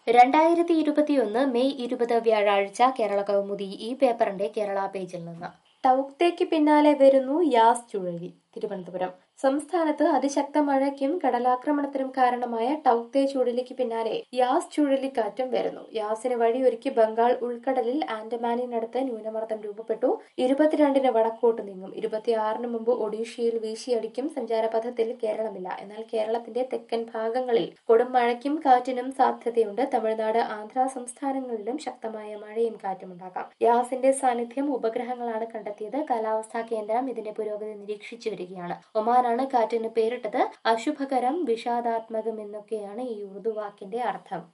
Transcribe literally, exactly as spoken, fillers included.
രണ്ടായിരത്തി ഇരുപത്തിയൊന്ന് മെയ് ഇരുപത് വ്യാഴാഴ്ച കേരള കൗമുദി ഈ പേപ്പറിന്റെ കേരള പേജിൽ നിന്ന് ടൗക്തേക്ക് പിന്നാലെ വരുന്നു യാസ് ചുഴലി. തിരുവനന്തപുരം സംസ്ഥാനത്ത് അതിശക്ത മഴയ്ക്കും കടലാക്രമണത്തിനും കാരണമായ ടൗക്തേ ചുഴലിക്ക് പിന്നാലെ യാസ് ചുഴലിക്കാറ്റും വരുന്നു. യാസിന് വഴിയൊരുക്കി ബംഗാൾ ഉൾക്കടലിൽ ആൻഡമാനിനടുത്ത് ന്യൂനമർദ്ദം രൂപപ്പെട്ടു. ഇരുപത്തിരണ്ടിന് വടക്കോട്ട് നീങ്ങും. ഇരുപത്തിയാറിന് മുമ്പ് ഒഡീഷയിൽ വീശിയടിക്കും. സഞ്ചാരപഥത്തിൽ കേരളമില്ല. എന്നാൽ കേരളത്തിന്റെ തെക്കൻ ഭാഗങ്ങളിൽ കൊടും മഴയ്ക്കും കാറ്റിനും സാധ്യതയുണ്ട്. തമിഴ്നാട്, ആന്ധ്ര സംസ്ഥാനങ്ങളിലും ശക്തമായ മഴയും കാറ്റുമുണ്ടാകാം. യാസിന്റെ സാന്നിധ്യം ഉപഗ്രഹങ്ങളാണ് കണ്ടെത്തിയത്. കാലാവസ്ഥാ കേന്ദ്രം ഇതിന്റെ പുരോഗതി നിരീക്ഷിച്ചു വരികയാണ്. ഒമാനാണ് കാറ്റിന് പേരിട്ടത്. അശുഭകരം, വിഷാദാത്മകം എന്നൊക്കെയാണ് ഈ ഉറുദു വാക്കിന്റെ അർത്ഥം.